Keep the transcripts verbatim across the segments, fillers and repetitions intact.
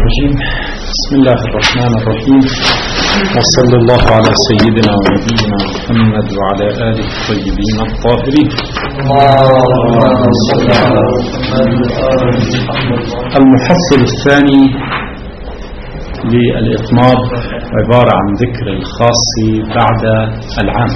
الرجيم. بسم الله الرحمن الرحيم، وصلى الله على سيدنا ونبينا محمد وعلى آله الطيبين الطاهرين. المحصل الثاني للإطناب عبارة عن ذكر الخاص بعد العام.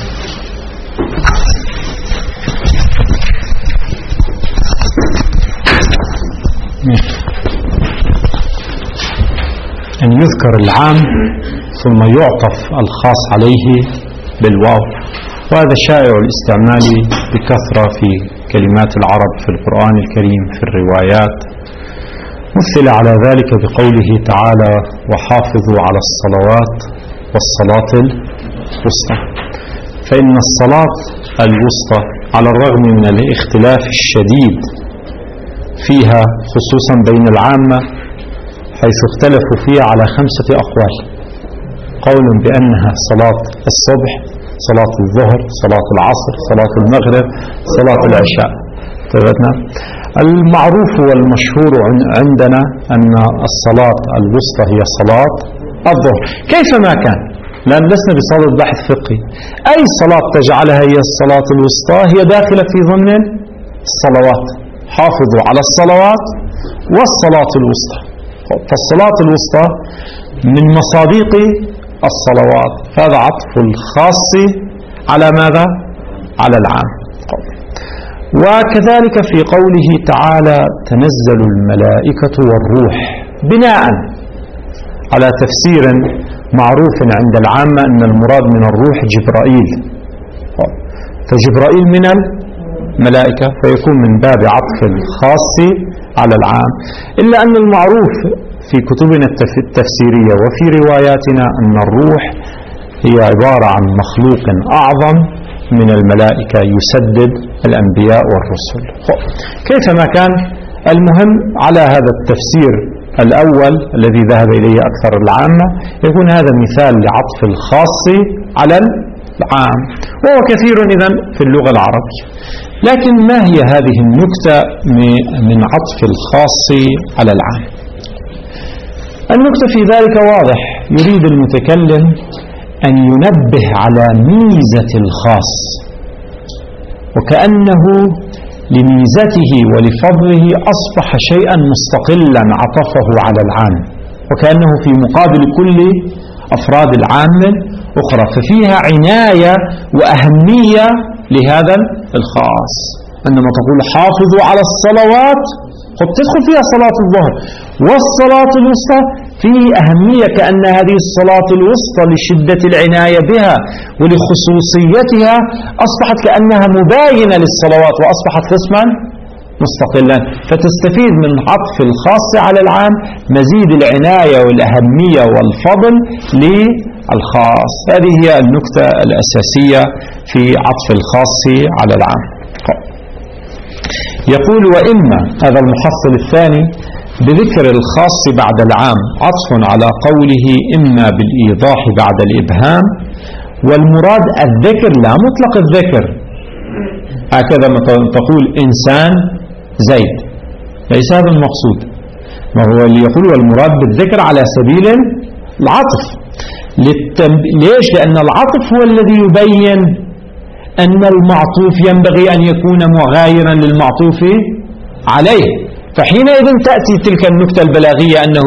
أن يذكر العام ثم يعطف الخاص عليه بالواو، وهذا شائع الاستعمال بكثرة في كلمات العرب في القرآن الكريم في الروايات. مثل على ذلك بقوله تعالى: وحافظوا على الصلوات والصلاة الوسطى. فإن الصلاة الوسطى على الرغم من الاختلاف الشديد فيها خصوصا بين العامة، حيث اختلفوا فيها على خمسة أقوال: قول بأنها صلاة الصبح، صلاة الظهر، صلاة العصر، صلاة المغرب، صلاة العشاء. المعروف والمشهور عندنا أن الصلاة الوسطى هي صلاة الظهر كيفما كان، لأن لسنا بصدد بحث فقهي. أي صلاة تجعلها هي الصلاة الوسطى هي داخلة في ضمن الصلوات. حافظوا على الصلوات والصلاة الوسطى. فالصلاة الوسطى من مصادق الصلوات، هذا عطف الخاص على ماذا؟ على العام. وكذلك في قوله تعالى: تنزل الملائكة والروح، بناء على تفسير معروف عند العامة أن المراد من الروح جبرائيل، فجبرائيل من الملائكة، فيكون من باب عطف الخاص على العام. إلا أن المعروف في كتبنا التفسيرية وفي رواياتنا أن الروح هي عبارة عن مخلوق أعظم من الملائكة يسدد الأنبياء والرسل. كيفما كان، المهم على هذا التفسير الأول الذي ذهب إليه أكثر العامة يكون هذا مثال لعطف الخاص على العام، وهو كثير إذن في اللغة العربية. لكن ما هي هذه النكتة من عطف الخاص على العام؟ النكتة في ذلك واضح، يريد المتكلم أن ينبه على ميزة الخاص، وكأنه لميزته ولفضله أصبح شيئا مستقلا عطفه على العام، وكأنه في مقابل كل أفراد العام أخرى، ففيها عناية وأهمية لهذا الخاص. عندما تقول حافظوا على الصلوات، قد تدخل فيها صلاة الظهر والصلاة الوسطى، فيه أهمية كأن هذه الصلاة الوسطى لشدة العناية بها ولخصوصيتها أصبحت كأنها مباينة للصلوات وأصبحت قسما مستقلا، فتستفيد من عطف الخاص على العام مزيد العناية والأهمية والفضل للخاص. هذه هي النكتة الأساسية في عطف الخاص على العام. يقول: وإما، هذا المحصل الثاني، بذكر الخاص بعد العام عطف على قوله إما بالإيضاح بعد الإبهام، والمراد الذكر لا مطلق الذكر. هكذا تقول إنسان زيد، ليس هذا المقصود. ما هو اللي يقول والمراد بالذكر على سبيل العطف. للتنب... ليش؟ لأن العطف هو الذي يبين أن المعطوف ينبغي أن يكون مغايرا للمعطوف عليه، فحينئذ تأتي تلك النكتة البلاغية أنه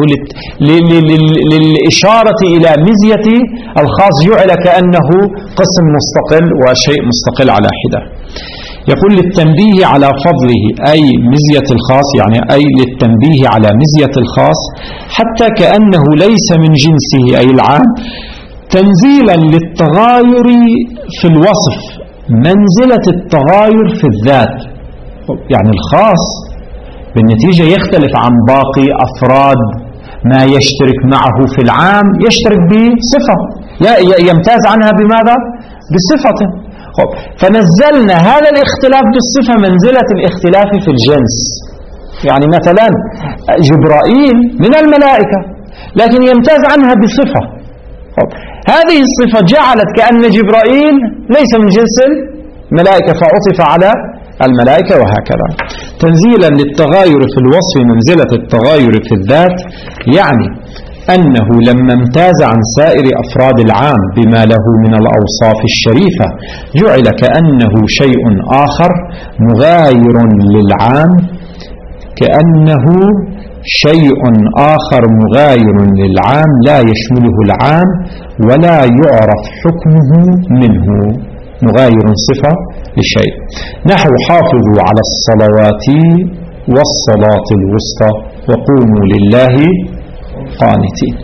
للإشارة إلى مزية الخاص جعل كأنه قسم مستقل وشيء مستقل على حدة. يقول: للتنبيه على فضله، أي مزية الخاص، يعني أي للتنبيه على مزية الخاص، حتى كأنه ليس من جنسه أي العام، تنزيلا للتغاير في الوصف منزلة التغاير في الذات. يعني الخاص بالنتيجة يختلف عن باقي أفراد ما يشترك معه في العام، يشترك بصفة، يمتاز عنها بماذا؟ بصفة. فنزلنا هذا الاختلاف بالصفة منزلة الاختلاف في الجنس. يعني مثلا جبرائيل من الملائكة لكن يمتاز عنها بصفة، هذه الصفة جعلت كأن جبرائيل ليس من جنس الملائكة، فعطف على الملائكة وهكذا. تنزيلا للتغاير في الوصف منزلة التغاير في الذات، يعني أنه لما امتاز عن سائر أفراد العام بما له من الأوصاف الشريفة جعل كأنه شيء آخر مغاير للعام، كأنه شيء آخر مغاير للعام لا يشمله العام ولا يعرف حكمه منه. مغاير صفة لشيء، نحو حافظوا على الصلوات والصلاة الوسطى وقوموا لله قانتين.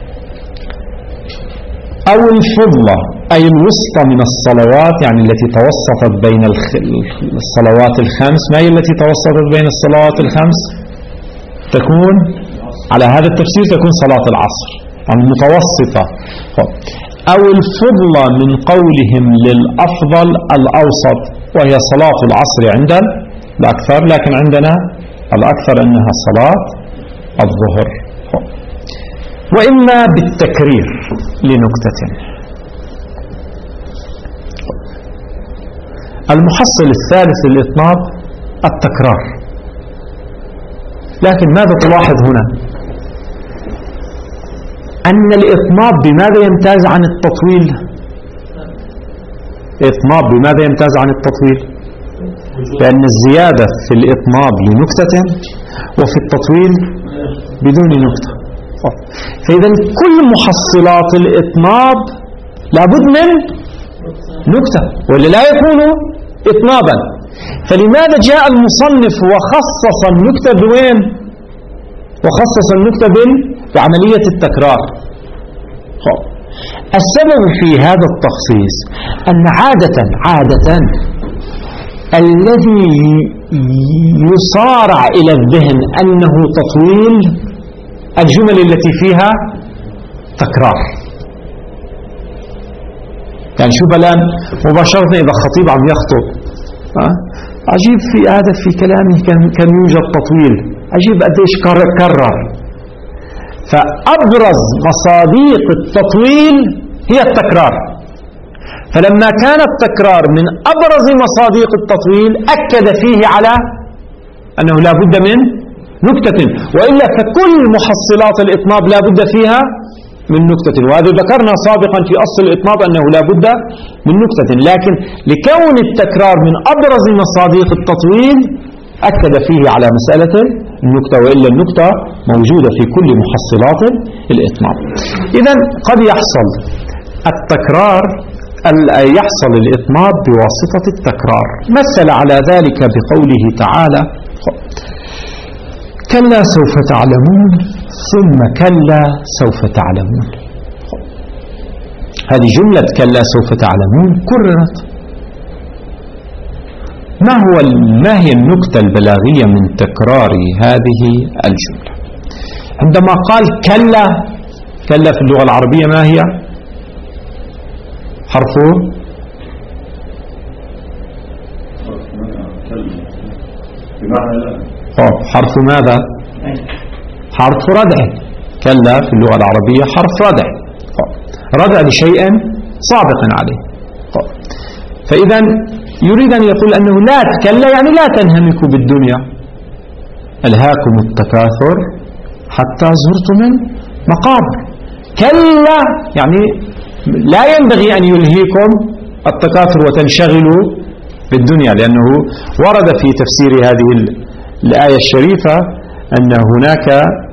أو الفضلة أي الوسطى من الصلوات، يعني التي توسطت بين الصلوات الخمس. ما هي التي توسطت بين الصلوات الخمس؟ تكون على هذا التفسير تكون صلاة العصر المتوسطة. أو الفضلة من قولهم للأفضل الأوسط، وهي صلاة العصر عند الأكثر، لكن عندنا الأكثر أنها صلاة الظهر. وإما بالتكرير لنكتة. المحصل الثالث للإطناب التكرار، لكن ماذا تلاحظ هنا؟ أن الإطناب بماذا يمتاز عن التطويل؟ الإطناب بماذا يمتاز عن التطويل؟ لأن الزيادة في الإطناب لنكتة وفي التطويل بدون نكتة. فإذا كل محصلات الإطناب لابد من نكتة ولا لا يكون إطنابا. فلماذا جاء المصنف وخصص النكتة بوين؟ وخصص النكتة بعملية التكرار. السبب في هذا التخصيص أن عادة عادة الذي يصارع إلى الذهن أنه تطويل الجمل التي فيها تكرار. يعني شوف الآن مباشرة إذا خطيب عم يخطب، عجيب في هذا في كلامه كان كان يوجد تطويل، عجيب قديش كرر. فأبرز مصاديق التطويل هي التكرار، فلما كان التكرار من أبرز مصاديق التطويل أكد فيه على أنه لا بد من نكتة، وإلا فكل محصلات الإطناب لا بد فيها من نكتة. وهذا ذكرنا سابقا في أصل الإطناب أنه لا بد من نكتة، لكن لكون التكرار من أبرز مصاديق التطويل أكد فيه على مسألة النكتة، وإلا النكتة موجودة في كل محصلات الإطناب. إذن قد يحصل التكرار، يحصل الإطناب بواسطة التكرار. مثل على ذلك بقوله تعالى كلا سوف تعلمون ثم كلا سوف تعلمون. هذه جملة كلا سوف تعلمون كررت. ما هو ما هي النكتة البلاغية من تكرار هذه الجملة؟ عندما قال كلا، كلا في اللغة العربية ما هي؟ حرفه حرف ماذا؟ حرف ردع. كلا في اللغة العربية حرف ردع، ردع لشيء سابق عليه. فإذا يريد أن يقول أنه لا كلا يعني لا تنهمكوا بالدنيا، ألهاكم التكاثر حتى زرتم المقابر. كلا يعني لا ينبغي أن يلهيكم التكاثر وتنشغلوا بالدنيا، لأنه ورد في تفسير هذه الآية الشريفة أن هناك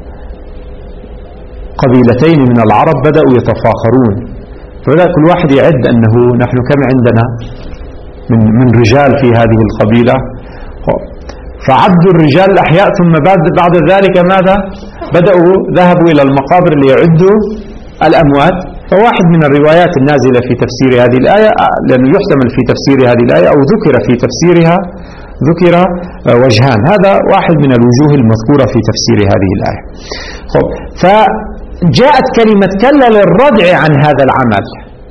قبيلتين من العرب بدأوا يتفاخرون، فبدأ كل واحد يعد أنه نحن كم عندنا من من رجال في هذه القبيلة، فعدوا الرجال الأحياء، ثم بعد بعد ذلك ماذا؟ بدأوا ذهبوا إلى المقابر ليعدوا الأموات. فواحد من الروايات النازلة في تفسير هذه الآية، لأنه يحتمل في تفسير هذه الآية أو ذكر في تفسيرها ذكر وجهان، هذا واحد من الوجوه المذكورة في تفسير هذه الآية. خب، فجاءت كلمة كلا للردع عن هذا العمل،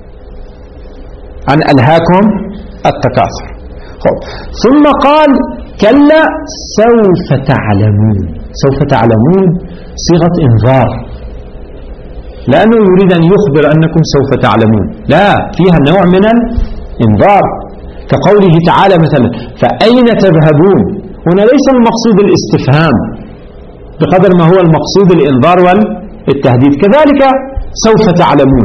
عن ألهاكم التكاثر. خب، ثم قال كلا سوف تعلمون. سوف تعلمون صيغة إنذار، لأنه يريد أن يخبر أنكم سوف تعلمون، لا فيها نوع من الإنذار. كقوله تعالى مثلا فأين تذهبون، هنا ليس المقصود الاستفهام بقدر ما هو المقصود الإنذار والتهديد. كذلك سوف تعلمون،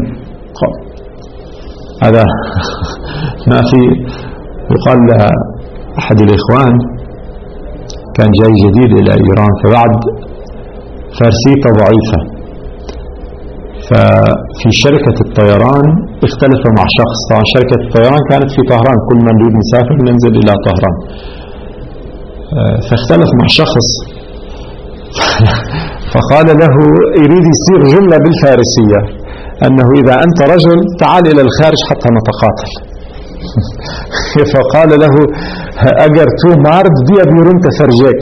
هذا ما في. يقال أحد الإخوان كان جاي جديد إلى إيران، فبعد فارسيته ضعيفة، ففي شركة الطيران اختلف مع شخص. طبعا شركة الطيران كانت في طهران، كل من يريد مسافر ننزل إلى طهران، فاختلف مع شخص فقال له يريد يصير جملة بالفارسية أنه إذا أنت رجل تعال إلى الخارج حتى نتقاتل. فقال له أجر تو مارد بيا بيرون تفرجك.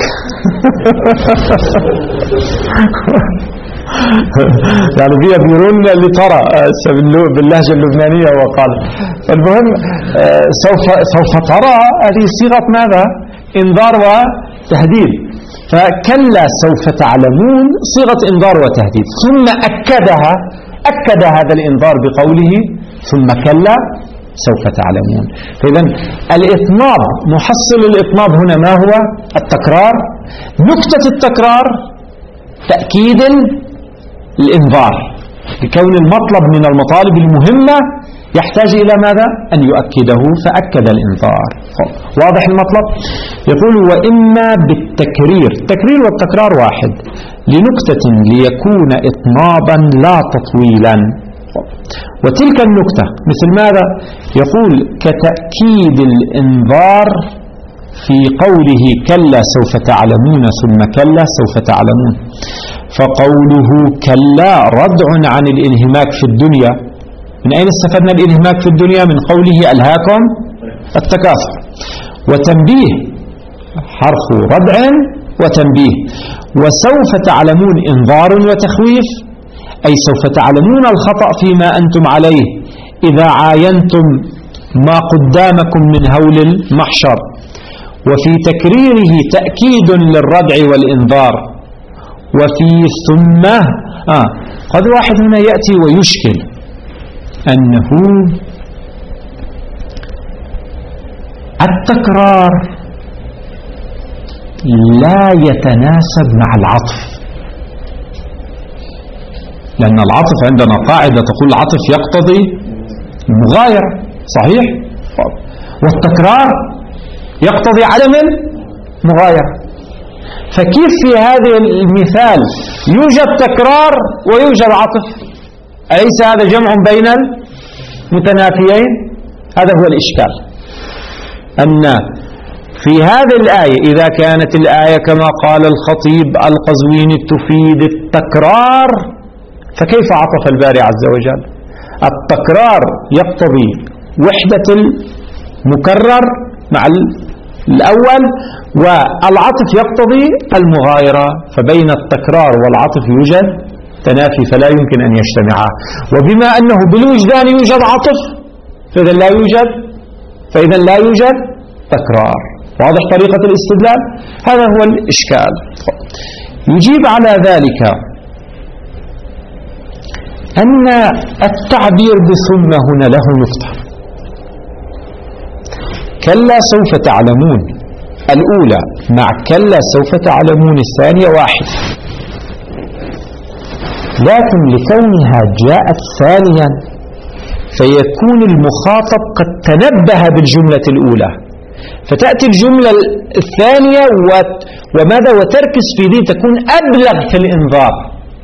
يعني بيا بيرون اللي ترى باللهجة اللبنانية. وقال المهم سوف سوف ترى، هذه صيغة ماذا؟ إنذار وتهديد. فكلا سوف تعلمون صيغة إنذار وتهديد، ثم أكدها أكد هذا الإنذار بقوله ثم كلا سوف تعلمون. فإذا الإطناب، محصل الإطناب هنا ما هو؟ التكرار. نكتة التكرار تأكيد الإنذار، لكون المطلب من المطالب المهمة يحتاج إلى ماذا؟ أن يؤكده، فأكد الإنذار. واضح المطلب؟ يقول وإما بالتكرير، التكرير والتكرار واحد، لنكتة ليكون إطنابا لا تطويلا. وتلك النكتة مثل ماذا؟ يقول كتأكيد الإنذار في قوله كلا سوف تعلمون ثم كلا سوف تعلمون. فقوله كلا ردع عن الانهماك في الدنيا. من أين استفدنا الانهماك في الدنيا؟ من قوله ألهاكم التكاثر. وتنبيه حرف ردع وتنبيه. وسوف تعلمون إنذار وتخويف، أي سوف تعلمون الخطأ فيما أنتم عليه إذا عاينتم ما قدامكم من هول المحشر. وفي تكريره تأكيد للردع والإنذار. وفي ثم آه قد واحد هنا يأتي ويشكل أنه التكرار لا يتناسب مع العطف، لأن العطف عندنا قاعدة تقول العطف يقتضي المغايرة، صحيح؟ والتكرار يقتضي عدم المغايرة. فكيف في هذا المثال يوجد تكرار ويوجد عطف؟ أليس هذا جمع بين المتنافيين؟ هذا هو الإشكال، أن في هذه الآية إذا كانت الآية كما قال الخطيب القزويني تفيد التكرار، فكيف عطف الباري عز وجل؟ التكرار يقتضي وحدة المكرر مع الأول، والعطف يقتضي المغايرة، فبين التكرار والعطف يوجد تنافي فلا يمكن أن يجتمعا. وبما أنه بالوجدان يوجد عطف فإذا لا يوجد فإذا لا يوجد تكرار. واضح طريقة الاستدلال؟ هذا هو الإشكال. يجيب على ذلك أن التعبير بثم هنا له نقطة. كلا سوف تعلمون الأولى مع كلا سوف تعلمون الثانية واحد، لكن لكونها جاءت ثانيا فيكون المخاطب قد تنبه بالجملة الأولى، فتأتي الجملة الثانية وماذا وتركز في ذي تكون أبلغ في الإنذار.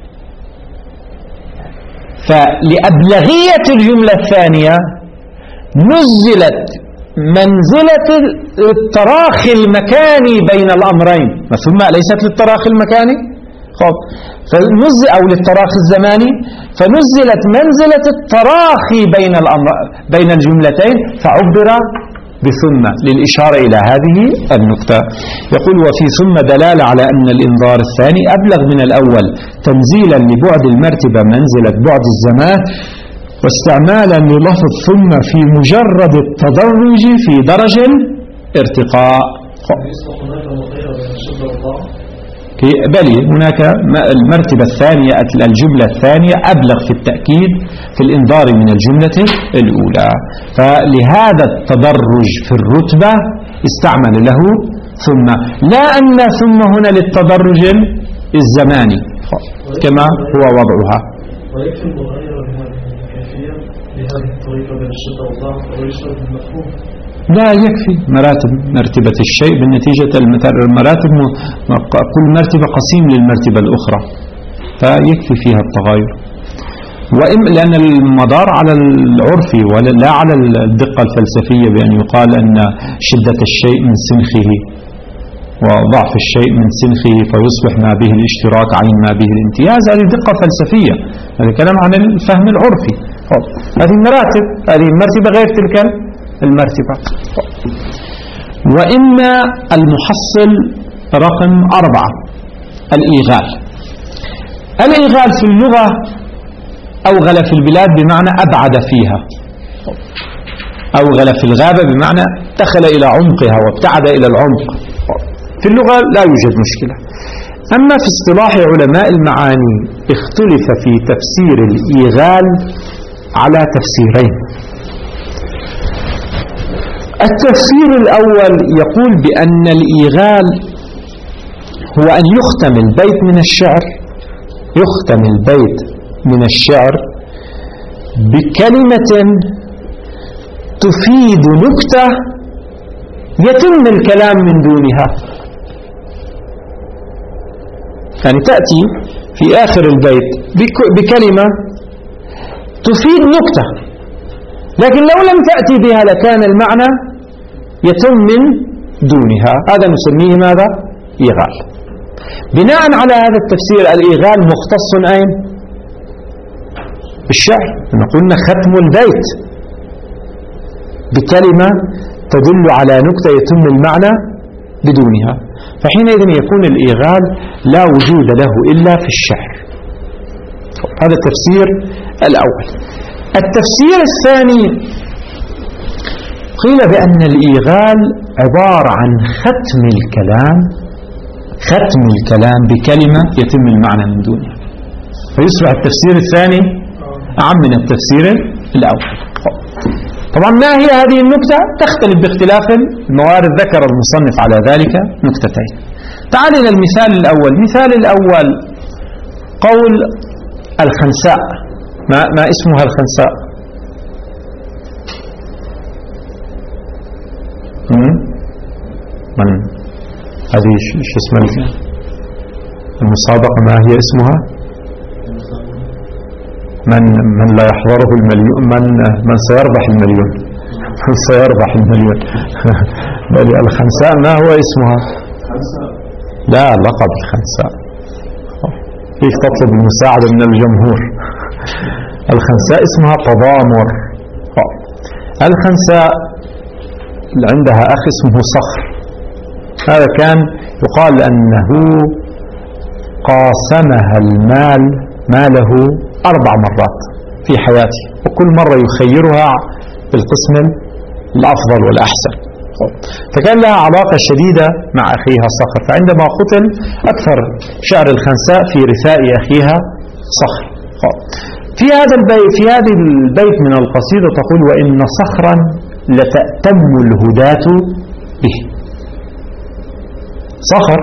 فلأبلغية الجملة الثانية نزلت منزلة التراخي المكاني بين الأمرين، ثم ليست للتراخي المكاني خب فنزل أو للتراخي الزماني، فنزلت منزلة التراخي بين الأمر بين الجملتين فعبر بثم للإشارة إلى هذه النقطة. يقول وفي ثم دلالة على أن الإنذار الثاني أبلغ من الأول تنزيلا لبعد المرتبة منزلة بعد الزمان، واستعمالا للفظ ثم في مجرد التدرج في درج ارتقاء. بل هناك المرتبة الثانية، الجملة الثانية أبلغ في التأكيد في الإنذار من الجملة الأولى، فلهذا التدرج في الرتبة استعمل له ثم، لا أن ثم هنا للتدرج الزماني كما هو وضعها. ويكفي المغايرة بهذه الكيفية بهذه الطريقة بين الشدة والضعف ويشرب المفهوم؟ لا يكفي مراتب، مرتبة الشيء بالنتيجة المراتب، كل مرتبة قسيم للمرتبة الأخرى، فيكفي فيها التغاير. وإن لأن المدار على العرف ولا على الدقة الفلسفية، بأن يقال أن شدة الشيء من سنخه وضعف الشيء من سنخه فيصبح ما به الاشتراك عين ما به الامتياز، هذه دقة فلسفية، هذا كلام عن الفهم العرفي. هذه مراتب، هذه المرتبة غير تلك المرتبة. وإما المحصل رقم أربعة الإيغال. الإيغال في اللغة أوغل في البلاد بمعنى أبعد فيها، أوغل في الغابة بمعنى دخل إلى عمقها وابتعد إلى العمق. في اللغة لا يوجد مشكلة. أما في اصطلاح علماء المعاني اختلف في تفسير الإيغال على تفسيرين. التفسير الأول يقول بأن الإيغال هو أن يختم البيت من الشعر، يختم البيت من الشعر بكلمة تفيد نكتة يتم الكلام من دونها. يعني تأتي في آخر البيت بكلمة تفيد نكتة، لكن لو لم تأتي بها لكان المعنى يتم من دونها. هذا نسميه ماذا؟ إيغال. بناء على هذا التفسير الإيغال مختص أين؟ بالشعر. قلنا ختم البيت بكلمة تدل على نكتة يتم المعنى بدونها، فحينئذ يكون الإيغال لا وجود له إلا في الشعر. هذا التفسير الأول. التفسير الثاني قيل بأن الإيغال عبارة عن ختم الكلام، ختم الكلام بكلمة يتم المعنى من دونها، فيصبح التفسير الثاني أعم من التفسير الأول. طبعا ما هي هذه النكتة؟ تختلف باختلاف الموارد. ذكر المصنف على ذلك نكتتين. تعال إلى المثال الأول. المثال الأول قول الخنساء. ما, ما اسمها الخنساء؟ من هذه شو اسمها المسابقة؟ ما هي اسمها؟ من من لا يحضره المليون، من من سيربح المليون، من سيربح المليون. بل الخنساء ما هو اسمها؟ لا، لقب الخنساء. كيف تطلب المساعدة من الجمهور؟ الخنساء اسمها تضامر. الخنساء عندها أخ اسمه صخر. هذا كان يقال أنه قاسمها المال ماله أربع مرات في حياته، وكل مرة يخيرها بالقسم الأفضل والأحسن، فكان لها علاقة شديدة مع أخيها صخر. فعندما قتل أكثر شعر الخنساء في رثاء أخيها صخر. في هذا البيت في هذا البيت من القصيدة تقول: وإن صخرا لتأتم الهداة به. صخر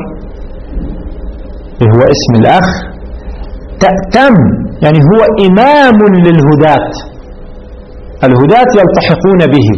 هو اسم الأخ، تأتم يعني هو إمام للهداة، الهداة يلتحقون به.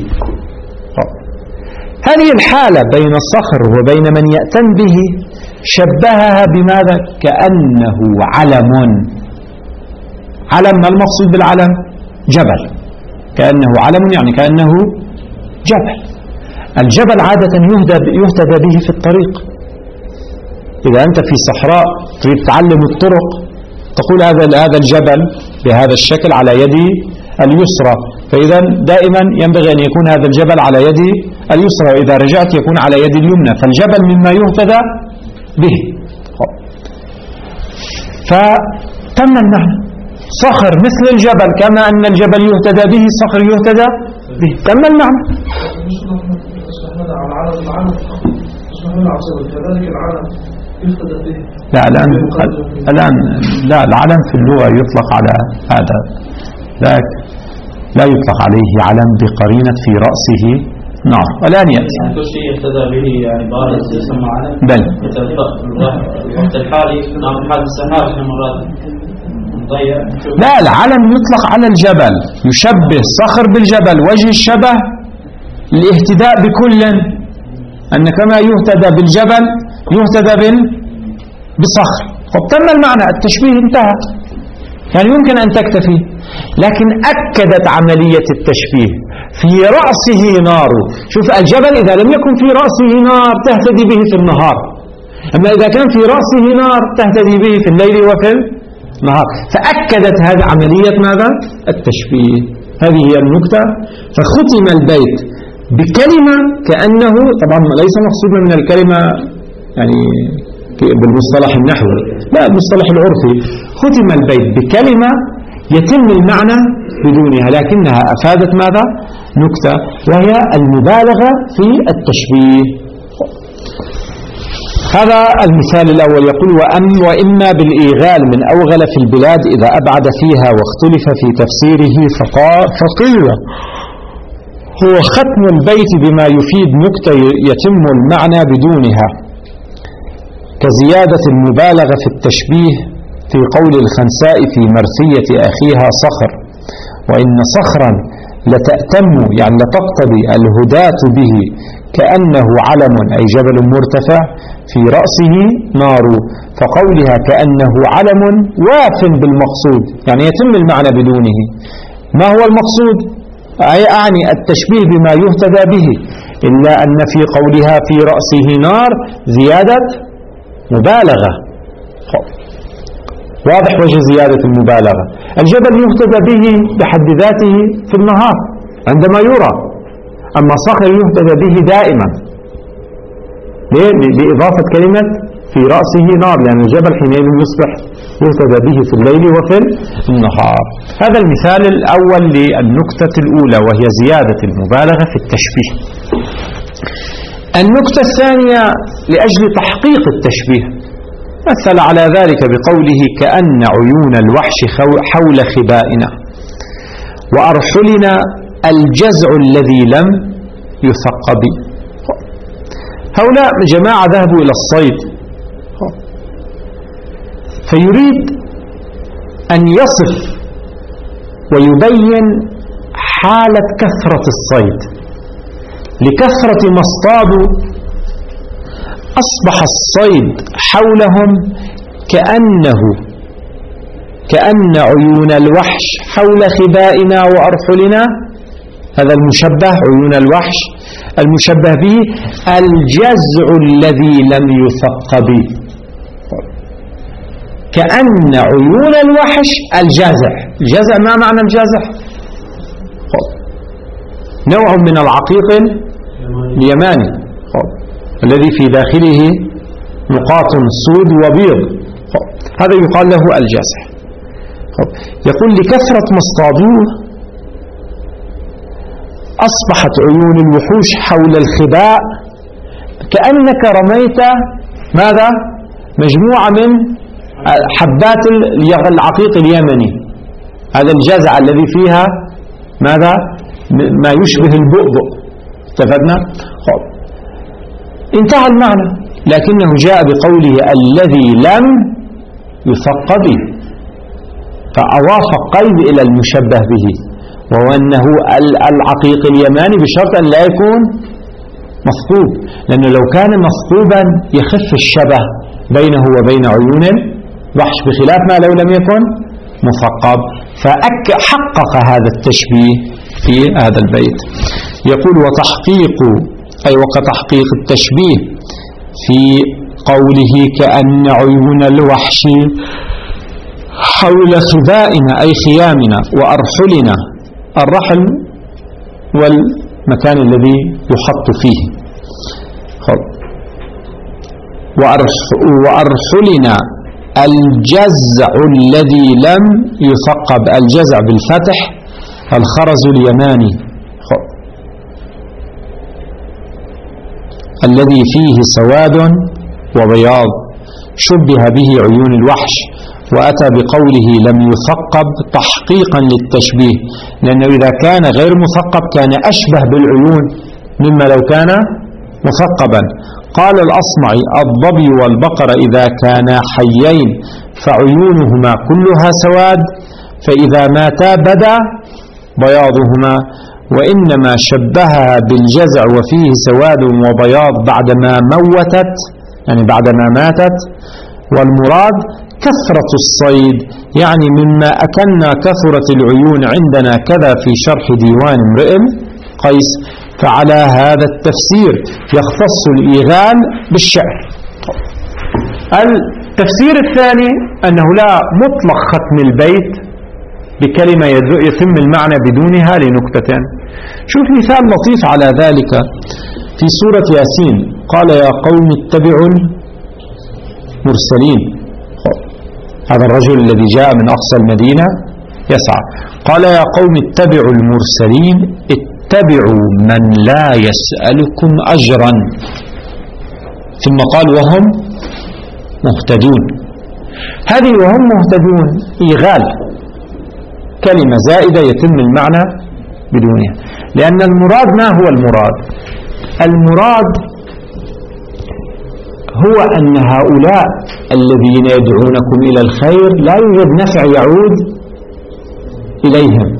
هذه الحالة بين الصخر وبين من يأتم به شبهها بماذا؟ كأنه علم. علم، ما المقصود بالعلم؟ جبل. كأنه علم يعني كأنه جبل. الجبل عادة يهتدى به في الطريق. إذا أنت في صحراء تريد تعلم الطرق تقول هذا هذا الجبل بهذا الشكل على يدي اليسرى، فإذا دائما ينبغي أن يكون هذا الجبل على يدي اليسرى، وإذا رجعت يكون على يدي اليمنى، فالجبل مما يهتدى به. فتم المعنى. صخر مثل الجبل، كما أن الجبل يهتدى به صخر يهتدى به، تم المعنى. كذلك العالم يهتدى به. لا الآن الآن لا العلم في اللغة يطلق على هذا، لا لا يطلق عليه علم بقرينة في رأسه نار. والآن يأتي كل شيء يقتدى به يعني بارز يسمى علم. بل الوقت الحالي نعم حال السحاب في مرات نضيع. لا العلم يطلق على الجبل، يشبه صخر بالجبل، وجه الشبه الاهتداء بكل، أن كما يهتدى بالجبل يهتدى بصخر. تم المعنى، التشبيه انتهى، يعني يمكن أن تكتفي. لكن أكدت عملية التشبيه في رأسه نار. شوف الجبل إذا لم يكن في رأسه نار تهتدي به في النهار، أما إذا كان في رأسه نار تهتدي به في الليل وفي النهار. فأكدت هذه عملية ماذا؟ التشبيه. هذه هي النكتة. فختم البيت بكلمة كأنه، طبعا ليس مقصودا من الكلمة يعني بالمصطلح النحوي، لا المصطلح العرفي. ختم البيت بكلمة يتم المعنى بدونها، لكنها أفادت ماذا؟ نكتة، وهي المبالغة في التشبيه. هذا المثال الأول. يقول وأم وإما بالإيغال من أوغل في البلاد إذا أبعد فيها واختلف في تفسيره فقيل هو ختم البيت بما يفيد نكتة يتم المعنى بدونها، كزيادة المبالغة في التشبيه في قول الخنساء في مرثية أخيها صخر، وإن صخرا لتأتم يعني لتقتضي الهداة به كأنه علم أي جبل مرتفع في رأسه نار، فقولها كأنه علم واف بالمقصود يعني يتم المعنى بدونه. ما هو المقصود؟ أي أعني التشبيه بما يهتدى به، إلا أن في قولها في رأسه نار زيادة مبالغة. واضح وجه زيادة المبالغة. الجبل يهتدى به بحد ذاته في النهار عندما يرى، أما صخر يهتدى به دائما. ليه؟ بإضافة كلمة في رأسه نار، لأن الجبل حينئذ يصبح يهتدى به في الليل وفي النهار. هذا المثال الأول للنكتة الأولى، وهي زيادة المبالغة في التشبيه. النكتة الثانية لأجل تحقيق التشبيه، مثل على ذلك بقوله كأن عيون الوحش حول خبائنا وأرحلنا الجزع الذي لم يثقب. هؤلاء جماعة ذهبوا إلى الصيد، فيريد أن يصف ويبين حالة كثرة الصيد. لكثرة ما اصطادوا أصبح الصيد حولهم كأنه كأن عيون الوحش حول خبائنا وأرحلنا. هذا المشبه عيون الوحش، المشبه به الجزع الذي لم يثقب. كأن عيون الوحش الجزع. الجزع ما معنى الجزع؟ نوع من العقيق اليماني الذي في داخله نقاط سود وبيض، هذا يقال له الجزع. يقول لكثرة ما اصطادوه أصبحت عيون الوحوش حول الخباء كأنك رميت ماذا؟ مجموعة من حبات العقيق اليمني. هذا الجزع الذي فيها ماذا؟ ما يشبه البؤبؤ. استفدنا؟ انتهى المعنى، لكنه جاء بقوله الذي لم يثقب، فأضاف قيد إلى المشبه به، وهو أنه العقيق اليماني بشرط أن لا يكون مثقوب، لأنه لو كان مثقوبا يخف الشبه بينه وبين عيون الوحش، بخلاف ما لو لم يكن مثقب. فحقق هذا التشبيه في هذا البيت. يقول وتحقيق أي وكتحقيق التشبيه في قوله كأن عيون الوحش حول خبائنا أي خيامنا وأرحلنا. الرحل والمكان الذي يحط فيه. وأرحلنا الجزع الذي لم يثقب. الجزع بالفتح الخرز اليماني الذي فيه سواد وبياض. شبه به عيون الوحش، وأتى بقوله لم يثقب تحقيقا للتشبيه، لأنه إذا كان غير مثقب كان أشبه بالعيون مما لو كان مثقبا. قال الأصمعي الظبي والبقر إذا كانا حيين فعيونهما كلها سواد، فإذا ماتا بدا بياضهما، وإنما شبهها بالجزع وفيه سواد وبياض بعدما موتت، يعني بعدما ماتت. والمراد كثرة الصيد، يعني مما أكلنا كثرة العيون عندنا، كذا في شرح ديوان امرئ قيس. فعلى هذا التفسير يختص الإيغال بالشعر. التفسير الثاني أنه لا مطلق ختم البيت بكلمة يتم المعنى بدونها لنكتة. شوف مثال لطيف على ذلك في سورة ياسين، قال يا قوم اتبعوا المرسلين. هذا الرجل الذي جاء من أقصى المدينة يسعى، قال يا قوم اتبعوا المرسلين اتبعوا من لا يسألكم أجرا، ثم قال وهم مهتدون. هذه وهم مهتدون إيغال، كلمة زائدة يتم المعنى بدونها، لأن المراد ما هو المراد؟ المراد هو أن هؤلاء الذين يدعونكم إلى الخير لا يوجد نفع يعود إليهم.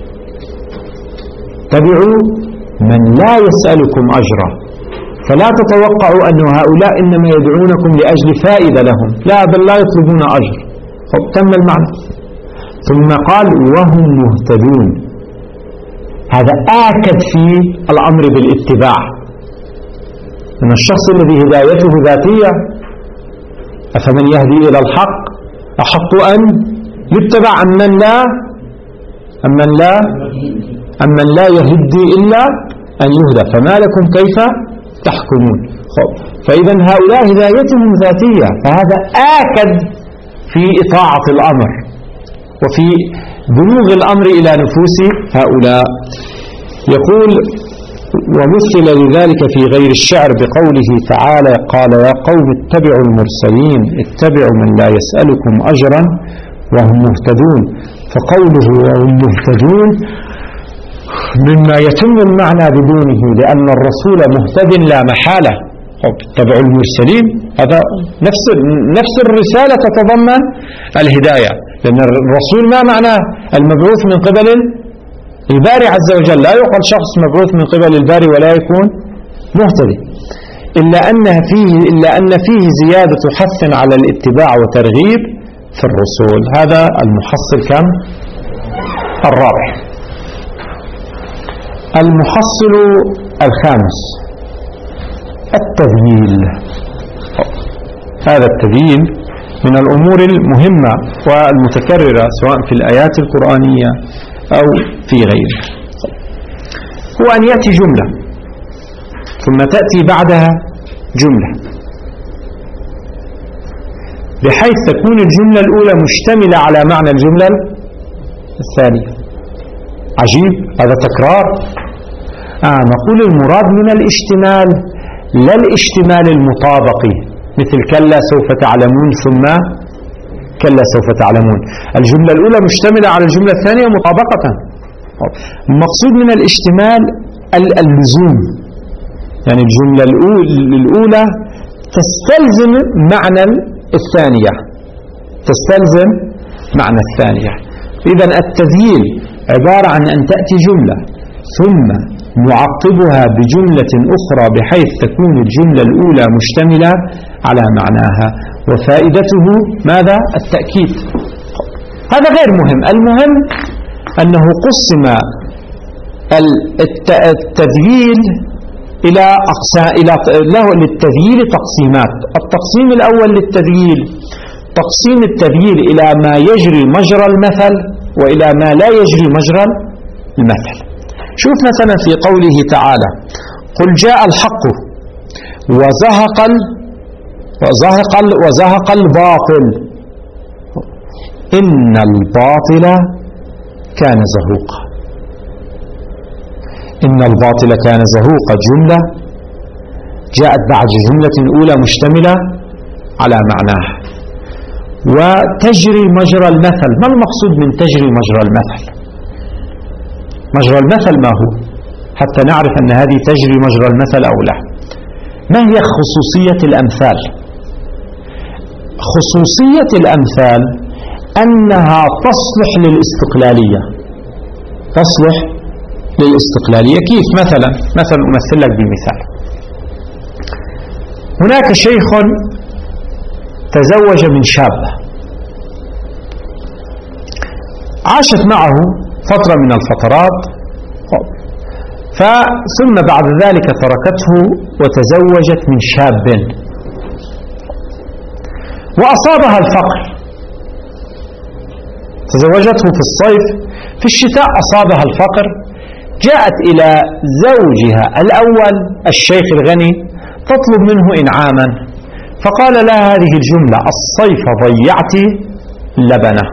اتبعوا من لا يسألكم أجرا، فلا تتوقعوا أن هؤلاء إنما يدعونكم لأجل فائدة لهم، لا بل لا يطلبون أجر. تم المعنى. ثم قال وهم مهتدون، هذا آكد في الأمر بالاتباع، أن الشخص الذي هدايته ذاتية أفمن يهدي إلى الحق أحق أن يتبع أمن لا أمن لا أمن لا يهدي إلا أن يهدى، فما لكم كيف تحكمون. فإذا هؤلاء هدايتهم ذاتية، فهذا آكد في إطاعة الأمر وفي بلوغ الأمر إلى نفوس هؤلاء. يقول ومثل لذلك في غير الشعر بقوله تعالى قال يا قوم اتبعوا المرسلين اتبعوا من لا يسألكم أجرا وهم مهتدون. فقوله وهم مهتدون مما يتم المعنى بدونه، لأن الرسول مهتد لا محالة. اتبعوا المرسلين هذا نفس نفس الرسالة تتضمن الهداية، لأن الرسول ما معناه المبعوث من قبل الباري عز وجل، لا يقال شخص مبعوث من قبل الباري ولا يكون مهتدي، إلا أن فيه إلا أن فيه زيادة حث على الاتباع وترغيب في الرسول. هذا المحصل كم؟ الرابع. المحصل الخامس التذييل. هذا التذييل من الأمور المهمة والمتكررة سواء في الآيات القرآنية أو في غيرها. هو أن يأتي جملة ثم تأتي بعدها جملة، بحيث تكون الجملة الأولى مشتملة على معنى الجملة الثانية. عجيب، هذا تكرار. آه نقول المراد من الاشتمال لا الاشتمال المطابقي، مثل كلا سوف تعلمون ثم كلا سوف تعلمون. الجملة الأولى مشتملة على الجملة الثانية مطابقة. المقصود من الاشتمال اللزوم، يعني الجملة الأولى تستلزم معنى الثانية تستلزم معنى الثانية. إذن التذييل عبارة عن أن تأتي جملة ثم نعقبها بجملة أخرى بحيث تكون الجملة الأولى مشتملة على معناها، وفائدته ماذا؟ التأكيد. هذا غير مهم. المهم أنه قسم التذييل إلى أقسام، إلى له للتذييل تقسيمات. التقسيم الأول للتذييل تقسيم التذييل إلى ما يجري مجرى المثل وإلى ما لا يجري مجرى المثل. شوف مثلا في قوله تعالى قل جاء الحق وزهق وزهق وزهق الباطل إن الباطل كان زهوقا. إن الباطل كان زهوقا جملة جاءت بعد جملة أولى مشتملة على معناه وتجري مجرى المثل. ما المقصود من تجري مجرى المثل؟ مجرى المثل ما هو حتى نعرف أن هذه تجري مجرى المثل أو لا؟ ما هي خصوصية الأمثال؟ خصوصية الأمثال أنها تصلح للاستقلالية. تصلح للاستقلالية كيف؟ مثلا مثلا أمثل لك بمثال. هناك شيخ تزوج من شابة عاشت معه فترة من الفترات، ثم بعد ذلك تركته وتزوجت من شاب وأصابها الفقر. تزوجته في الصيف، في الشتاء أصابها الفقر. جاءت إلى زوجها الأول الشيخ الغني تطلب منه إنعاما، فقال لها هذه الجملة: الصيف ضيعت اللبنة.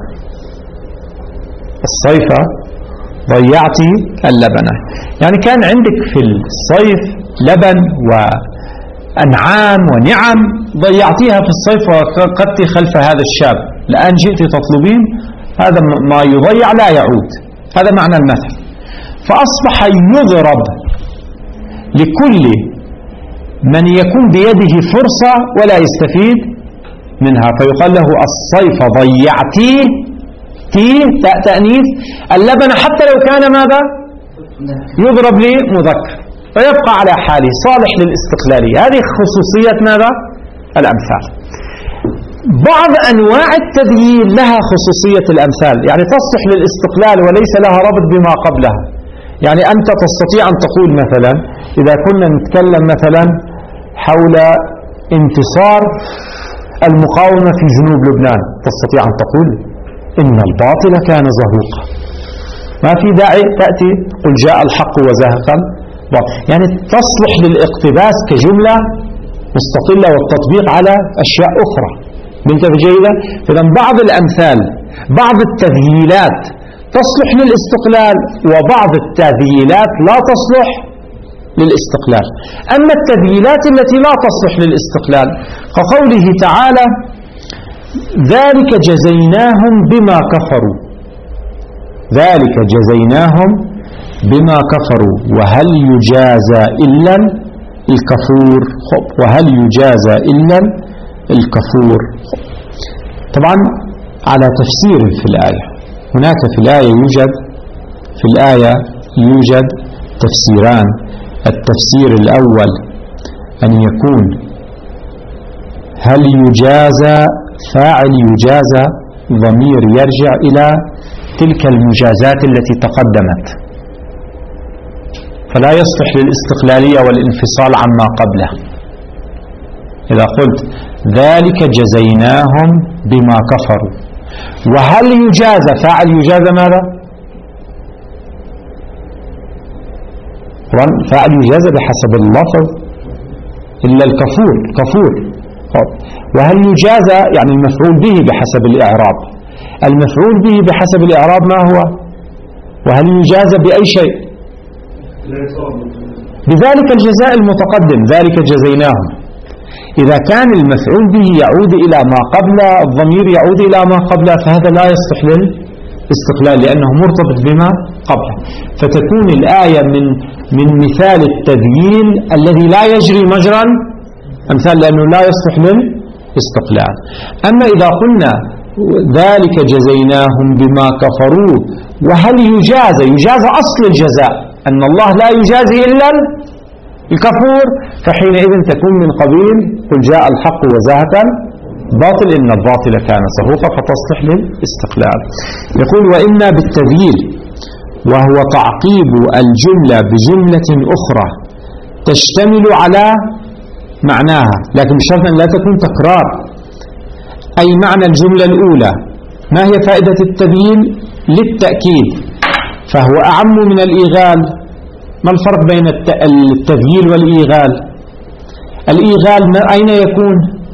الصيف ضيعت اللبنة، يعني كان عندك في الصيف لبن وأنعام ونعم ضيعتيها في الصيف وقدت خلف هذا الشاب، الآن جئت تطلبين هذا ما يضيع لا يعود. هذا معنى المثل. فأصبح يضرب لكل من يكون بيده فرصة ولا يستفيد منها، فيقال له: الصيف ضيعتي تي تأنيث اللبن، حتى لو كان ماذا؟ يضرب لي مذكر، فيبقى على حاله صالح للاستقلالية. هذه خصوصية ماذا؟ الأمثال. بعض أنواع التذييل لها خصوصية الأمثال، يعني تصلح للاستقلال وليس لها ربط بما قبلها. يعني أنت تستطيع أن تقول مثلا إذا كنا نتكلم مثلا حول انتصار المقاومة في جنوب لبنان، تستطيع أن تقول إن الباطل كان زهوقا. ما في داعي تأتي قل جاء الحق وزهق الباطل، يعني تصلح للاقتباس كجملة مستقلة والتطبيق على أشياء أخرى. منتبه جيدة؟ إذن بعض الأمثال، بعض التذييلات تصلح للاستقلال، وبعض التذييلات لا تصلح للاستقلال. أما التذييلات التي لا تصلح للاستقلال كقوله تعالى: ذلك جزيناهم بما كفروا. ذلك جزيناهم بما كفروا وهل يجازى إلا الكفور. وهل يجازى إلا الكفور. طبعا على تفسير في الآية، هناك في الآية يوجد في الآية يوجد تفسيران. التفسير الأول أن يكون هل يجازى فاعل يجازى ضمير يرجع إلى تلك المجازات التي تقدمت، فلا يصلح للاستقلالية والانفصال عما قبله. إذا قلت ذلك جزيناهم بما كفروا، وهل يجازى فاعل يجازى ماذا؟ فاعل يجازى بحسب اللفظ إلا الكفور كفور. وهل يجازى يعني المفعول به بحسب الإعراب. المفعول به بحسب الإعراب ما هو؟ وهل يجازى بأي شيء؟ بذلك الجزاء المتقدم، ذلك جزيناهم. إذا كان المفعول به يعود إلى ما قبل الضمير يعود إلى ما قبله، فهذا لا يصلح للاستقلال لأنه مرتبط بما قبله، فتكون الآية من من مثال التذييل الذي لا يجري مجرى أمثال، لأنه لا يصلح للاستقلال. أما إذا قلنا ذلك جزيناهم بما كفروا وهل يجازى، يجازى أصل الجزاء أن الله لا يجازي إلا الكفور، فحينئذ تكون من قبيل قل جاء الحق وزهق الباطل إن الباطل كان زهوقا، فتصلح للاستقلال. يقول: وإما بالتذييل وهو تعقيب الجملة بجملة أخرى تشتمل على معناها، لكن بشرط أن لا تكون تكرار، أي معنى الجملة الأولى. ما هي فائدة التذييل؟ للتأكيد، فهو أعم من الإيغال. ما الفرق بين التذييل والإيغال؟ الإيغال أين يكون؟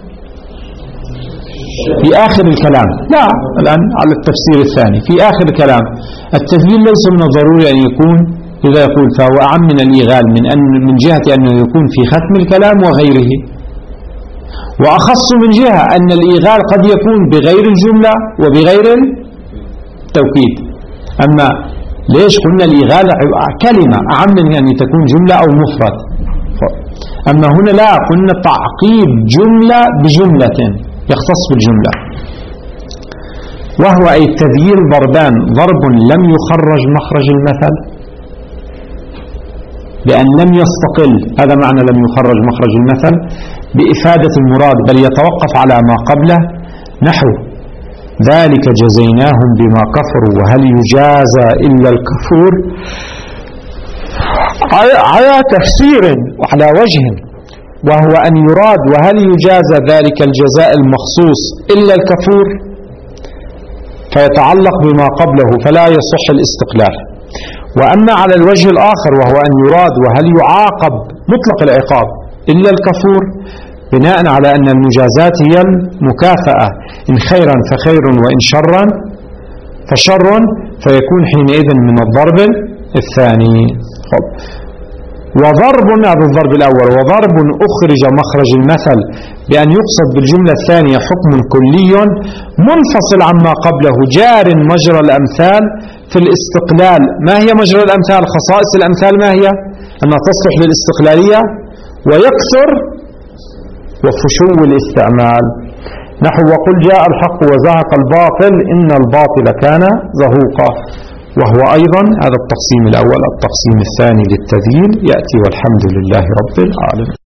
في آخر الكلام. لا، الآن على التفسير الثاني في آخر الكلام. التذييل ليس من الضروري أن يكون، إذا يقول فهو أعم من الإيغال من أن من جهة أنه يكون في ختم الكلام وغيره. وأخص من جهة أن الإيغال قد يكون بغير الجملة وبغير التوكيد. أما ليش قلنا الإيغال كلمة أعم من أن تكون جملة أو مفرد. أما هنا لا، قلنا تعقيب جملة بجملة يختص بالجملة. وهو أي التذييل ضربان: ضرب لم يخرج مخرج المثل بأن لم يستقل، هذا معنى لم يخرج مخرج المثل، بإفادة المراد بل يتوقف على ما قبله، نحو ذلك جزيناهم بما كفروا وهل يجازى إلا الكفور، على تفسير وعلى وجه، وهو أن يراد وهل يجازى ذلك الجزاء المخصوص إلا الكفور، فيتعلق بما قبله فلا يصح الاستقلال. وأما على الوجه الآخر وهو أن يراد وهل يعاقب مطلق العقاب إلا الكفور، بناء على أن المجازات هي المكافأة، إن خيرا فخير وإن شرا فشر، فيكون حينئذ من الضرب الثاني. خب. وضرب، هذا الضرب الأول، وضرب أخرج مخرج المثل بأن يقصد بالجملة الثانية حكم كلي منفصل عما قبله جار مجرى الأمثال في الاستقلال. ما هي مجرى الأمثال؟ خصائص الأمثال ما هي؟ أنها تصلح للاستقلالية ويكثر وفشو الاستعمال، نحو وقل جاء الحق وزهق الباطل إن الباطل كان زهوقا. وهو أيضا هذا التقسيم الأول. التقسيم الثاني للتذييل يأتي والحمد لله رب العالمين.